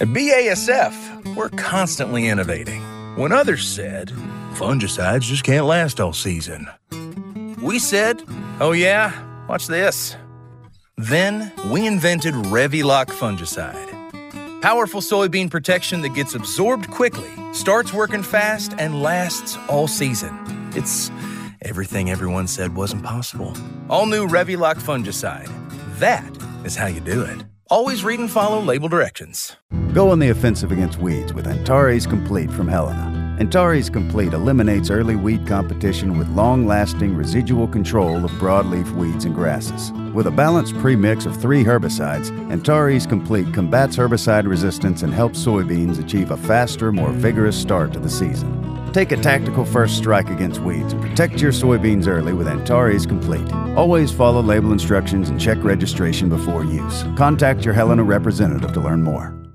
At BASF, we're constantly innovating. When others said, fungicides just can't last all season, we said, oh yeah, watch this. Then we invented Revilock fungicide. Powerful soybean protection that gets absorbed quickly, starts working fast, and lasts all season. It's everything everyone said wasn't possible. All new Revilock fungicide. That is how you do it. Always read and follow label directions. Go on the offensive against weeds with Antares Complete from Helena. Antares Complete eliminates early weed competition with long-lasting residual control of broadleaf weeds and grasses. With a balanced premix of 3 herbicides, Antares Complete combats herbicide resistance and helps soybeans achieve a faster, more vigorous start to the season. Take a tactical first strike against weeds and protect your soybeans early with Antares Complete. Always follow label instructions and check registration before use. Contact your Helena representative to learn more.